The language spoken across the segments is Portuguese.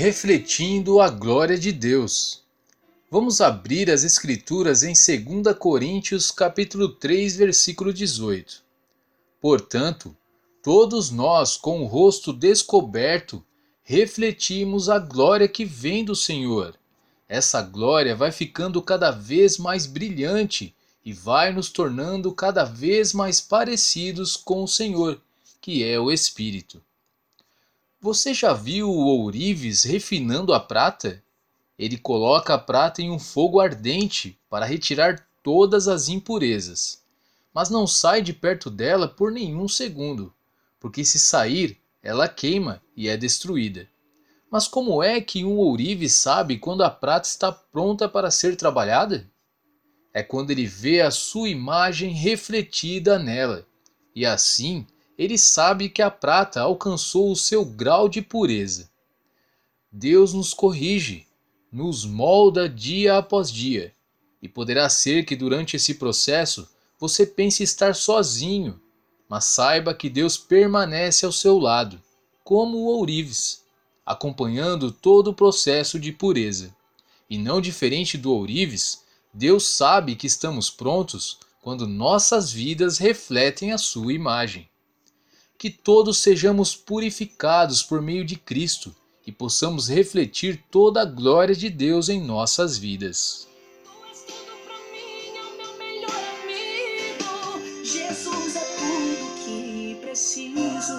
Refletindo a glória de Deus. Vamos abrir as Escrituras em 2 Coríntios capítulo 3, versículo 18. Portanto, todos nós com o rosto descoberto, refletimos a glória que vem do Senhor. Essa glória vai ficando cada vez mais brilhante e vai nos tornando cada vez mais parecidos com o Senhor, que é o Espírito. Você já viu o ourives refinando a prata? Ele coloca a prata em um fogo ardente para retirar todas as impurezas, mas não sai de perto dela por nenhum segundo, porque se sair, ela queima e é destruída. Mas como é que um ourive sabe quando a prata está pronta para ser trabalhada? É quando ele vê a sua imagem refletida nela, e assim ele sabe que a prata alcançou o seu grau de pureza. Deus nos corrige, nos molda dia após dia, e poderá ser que durante esse processo você pense estar sozinho, mas saiba que Deus permanece ao seu lado, como o ourives, acompanhando todo o processo de pureza. E não diferente do ourives, Deus sabe que estamos prontos quando nossas vidas refletem a sua imagem. Que todos sejamos purificados por meio de Cristo e possamos refletir toda a glória de Deus em nossas vidas. Tu és tudo pra mim, é o meu melhor amigo. Jesus é tudo que preciso.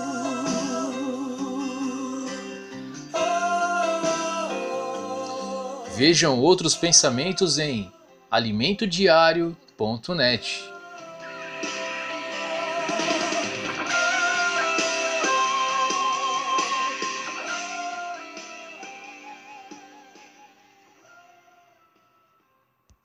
Vejam outros pensamentos em alimentodiario.net.